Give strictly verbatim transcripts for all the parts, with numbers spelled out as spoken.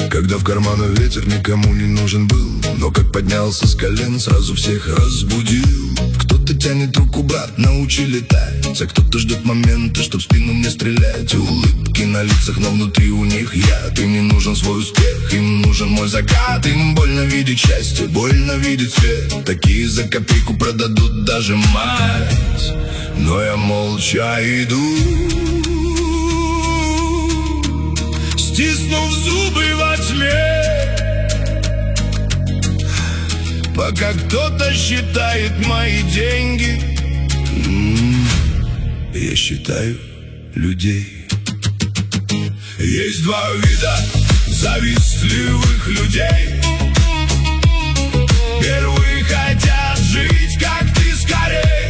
Когда в карманах ветер никому не нужен был, но как поднялся с колен, сразу всех разбудил. Кто-то тянет руку, брат, научи летать, а кто-то ждет момента, чтоб в спину мне стрелять. Улыбки на лицах, но внутри у них яд. Им не нужен свой успех, им нужен мой закат. Им больно видеть счастье, больно видеть свет. Такие за копейку продадут даже мать. Но я молча иду, стиснув зубы во тьме, пока кто-то считает мои деньги. М-м, я считаю людей. Есть два вида завистливых людей. Первые хотят жить, как ты, скорей,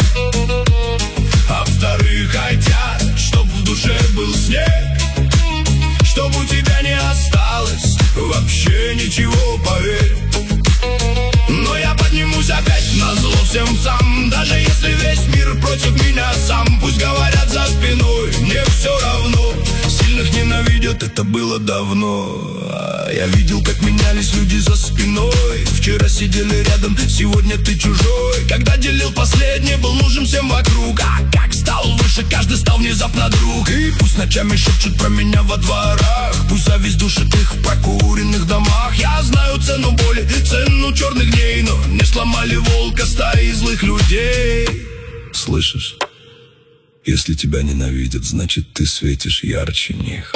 а вторые хотят, чтоб в душе был снег, чтоб у тебя не осталось вообще ничего, поверь. Но я поднимусь опять назло всем сам, даже если весь мир против меня сам. Пусть говорят за спиной, мне все равно. Сильных ненавидят, это было давно. А я видел, как менялись люди за спиной. Вчера сидели рядом, сегодня ты чужой. Когда делил последний, был нужен всем вокруг. А как стал выше, каждый стал внезапно друг. И пусть ночами шепчут про меня во дворах, пусть зависть душит их в прокуренных домах. Я знаю цену боли, цену черных дней, но не сломали волка стаи злых людей. Слышишь? Если тебя ненавидят, значит ты светишь ярче них.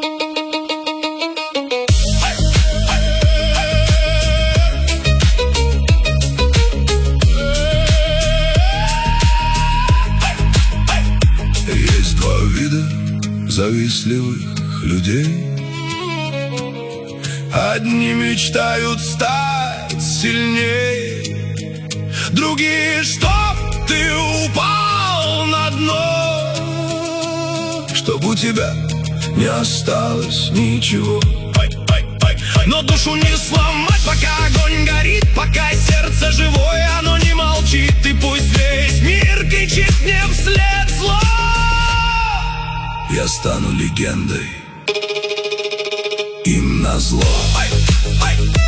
Есть два вида завистливых людей. Одни мечтают стать сильнее, другие, чтоб ты упал на дно, чтоб у тебя не осталось ничего. Но душу не сломать, пока огонь горит, пока сердце живое, оно не молчит. И пусть весь мир кричит мне вслед зло, я стану легендой им назло. Ай, ай.